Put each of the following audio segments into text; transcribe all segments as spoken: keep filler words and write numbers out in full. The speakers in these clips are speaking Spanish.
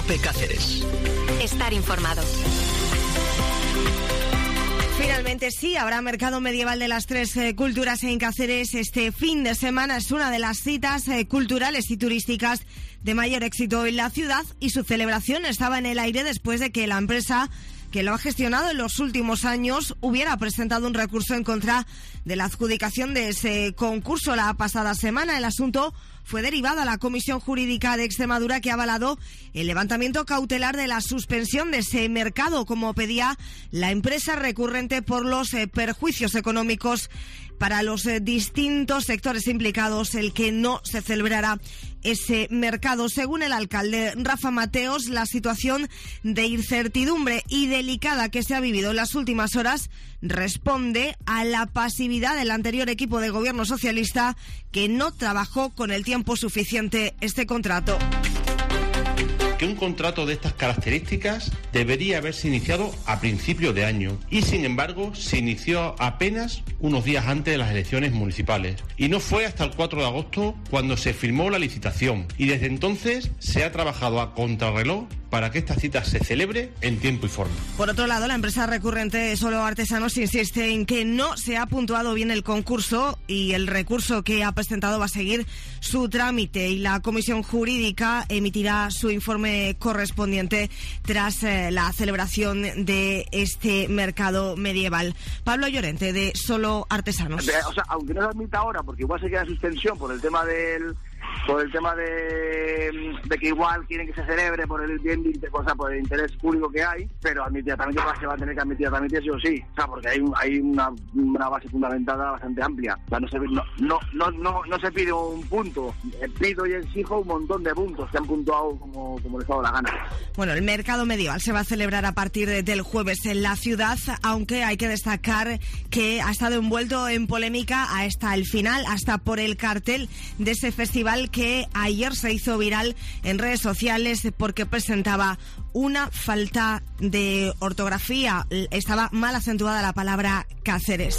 COPE Cáceres. Estar informado. Finalmente sí, habrá mercado medieval de las tres eh, culturas en Cáceres este fin de semana. Es una de las citas eh, culturales y turísticas de mayor éxito en la ciudad y su celebración estaba en el aire después de que la empresa que lo ha gestionado en los últimos años hubiera presentado un recurso en contra de la adjudicación de ese concurso la pasada semana. El asunto fue derivado a la Comisión Jurídica de Extremadura, que ha avalado el levantamiento cautelar de la suspensión de ese mercado, como pedía la empresa recurrente, por los eh, perjuicios económicos para los eh, distintos sectores implicados, el que no se celebrara ese mercado. Según el alcalde Rafa Mateos, la situación de incertidumbre y delicada que se ha vivido en las últimas horas responde a la pasividad del anterior equipo de gobierno socialista, que no trabajó con el tiempo suficiente este contrato. Que un contrato de estas características debería haberse iniciado a principio de año y, sin embargo, se inició apenas unos días antes de las elecciones municipales. Y no fue hasta el cuatro de agosto cuando se firmó la licitación, y desde entonces se ha trabajado a contrarreloj para que esta cita se celebre en tiempo y forma. Por otro lado, la empresa recurrente Solo Artesanos insiste en que no se ha puntuado bien el concurso y el recurso que ha presentado va a seguir su trámite, y la Comisión Jurídica emitirá su informe correspondiente tras eh, la celebración de este mercado medieval. Pablo Llorente, de Solo Artesanos. O sea, aunque no se admita ahora, porque igual se queda en suspensión por el tema del... por el tema de, de que igual quieren que se celebre por el bien de, o sea, por el interés público que hay, pero admitir también se va a tener que admitir también sí o sí, o sea, porque hay, hay una, una base fundamentada bastante amplia. O sea, no se no, no, no, no, no se pide un punto, pido y exijo un montón de puntos que han puntuado como, como les ha dado la gana. Bueno, el mercado medieval se va a celebrar a partir de, del jueves en la ciudad, aunque hay que destacar que ha estado envuelto en polémica hasta el final, hasta por el cartel de ese festival que ayer se hizo viral en redes sociales porque presentaba una falta de ortografía. Estaba mal acentuada la palabra Cáceres.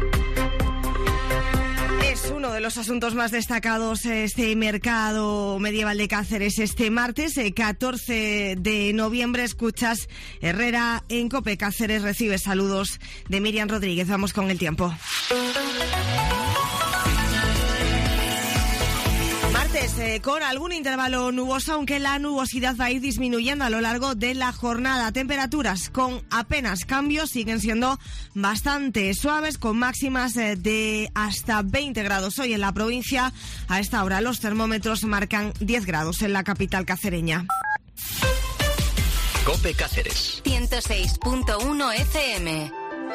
Es uno de los asuntos más destacados este mercado medieval de Cáceres este martes, catorce de noviembre. Escuchas Herrera en COPE Cáceres. Recibe saludos de Miriam Rodríguez. Vamos con el tiempo. Martes eh, con algún intervalo nuboso, aunque la nubosidad va a ir disminuyendo a lo largo de la jornada. Temperaturas con apenas cambios, siguen siendo bastante suaves, con máximas eh, de hasta veinte grados hoy en la provincia. A esta hora los termómetros marcan diez grados en la capital cacereña. COPE Cáceres ciento seis punto uno F M.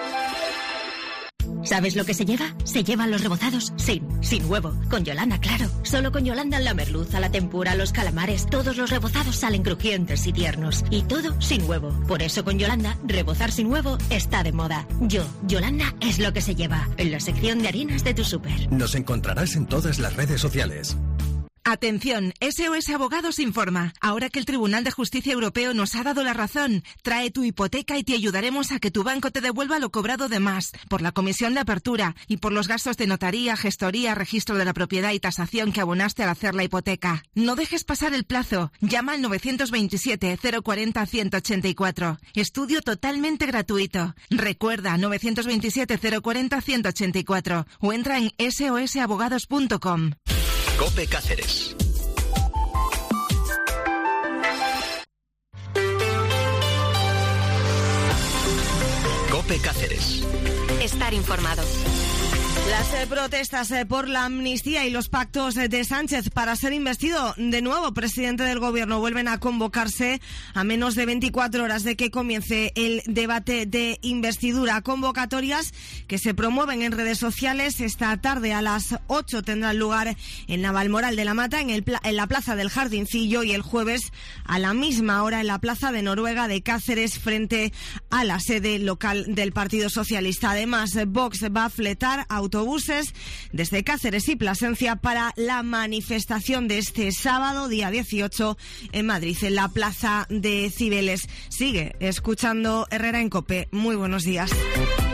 ¿Sabes lo que se lleva? Se llevan los rebozados sin, sin huevo. Con Yolanda, claro. Solo con Yolanda, la merluza, la tempura, los calamares, todos los rebozados salen crujientes y tiernos. Y todo sin huevo. Por eso con Yolanda, rebozar sin huevo está de moda. Yo, Yolanda, es lo que se lleva. En la sección de harinas de tu súper. Nos encontrarás en todas las redes sociales. Atención, S O S Abogados informa. Ahora que el Tribunal de Justicia Europeo nos ha dado la razón, trae tu hipoteca y te ayudaremos a que tu banco te devuelva lo cobrado de más, por la comisión de apertura y por los gastos de notaría, gestoría, registro de la propiedad y tasación que abonaste al hacer la hipoteca. No dejes pasar el plazo. Llama al nueve dos siete, cero cuatro cero, uno ocho cuatro. Estudio totalmente gratuito. Recuerda, nueve dos siete, cero cuatro cero, uno ocho cuatro o entra en S O S abogados punto com. COPE Cáceres. COPE Cáceres. Estar informado. Las eh, protestas eh, por la amnistía y los pactos eh, de Sánchez para ser investido de nuevo presidente del gobierno vuelven a convocarse a menos de veinticuatro horas de que comience el debate de investidura. Convocatorias que se promueven en redes sociales. Esta tarde a las ocho tendrán lugar en Navalmoral de la Mata, en, el pla- en la Plaza del Jardincillo, y el jueves a la misma hora en la Plaza de Noruega de Cáceres, frente a la sede local del Partido Socialista. Además, Vox va a fletar autobuses desde Cáceres y Plasencia para la manifestación de este sábado, día dieciocho, en Madrid, en la Plaza de Cibeles. Sigue escuchando Herrera en COPE. Muy buenos días.